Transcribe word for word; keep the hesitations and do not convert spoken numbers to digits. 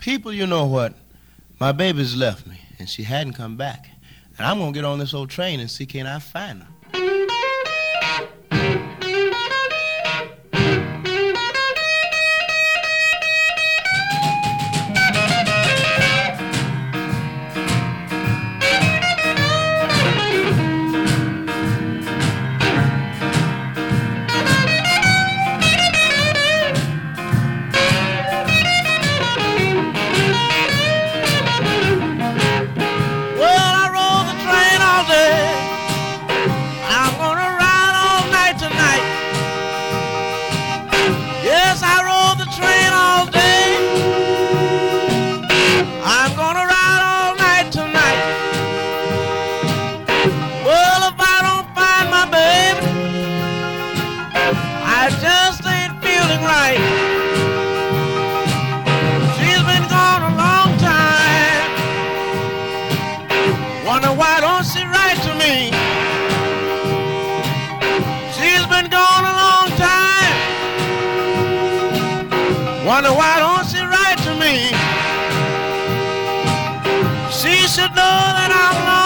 People, you know what? My baby's left me, and she hadn't come back. And I'm going to get on this old train and see can I find her. Wonder why don't she write to me? She's been gone a long time. Wonder why don't she write to me? She should know that I'm lost.